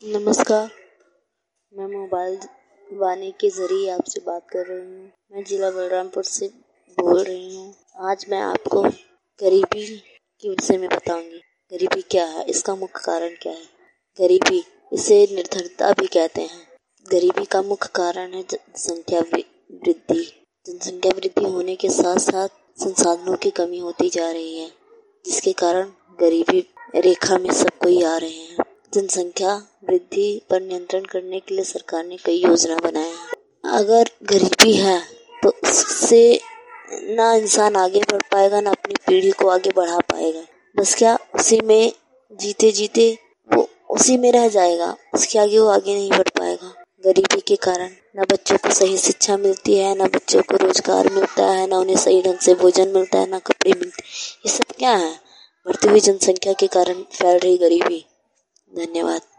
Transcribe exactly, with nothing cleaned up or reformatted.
नमस्कार। मैं मोबाइल वाणी के ज़रिए आपसे बात कर रही हूँ। मैं जिला बलरामपुर से बोल रही हूँ। आज मैं आपको गरीबी के विषय में बताऊंगी। गरीबी क्या है, इसका मुख्य कारण क्या है। गरीबी, इसे निर्धनता भी कहते हैं। गरीबी का मुख्य कारण है जनसंख्या वृद्धि। जनसंख्या वृद्धि होने के साथ साथ संसाधनों की कमी होती जा रही है, जिसके कारण गरीबी रेखा में सब कोई आ रहे हैं। जनसंख्या वृद्धि पर नियंत्रण करने के लिए सरकार ने कई योजना बनाए हैं। अगर गरीबी है तो उससे ना इंसान आगे बढ़ पाएगा, ना अपनी पीढ़ी को आगे बढ़ा पाएगा। बस क्या उसी में जीते जीते वो उसी में रह जाएगा, उसके आगे वो आगे नहीं बढ़ पाएगा। गरीबी के कारण ना बच्चों को सही शिक्षा मिलती है, ना बच्चों को रोजगार मिलता है, ना उन्हें सही ढंग से भोजन मिलता है, ना कपड़े मिलते। ये सब क्या है? बढ़ती हुई जनसंख्या के कारण फैल रही गरीबी। धन्यवाद।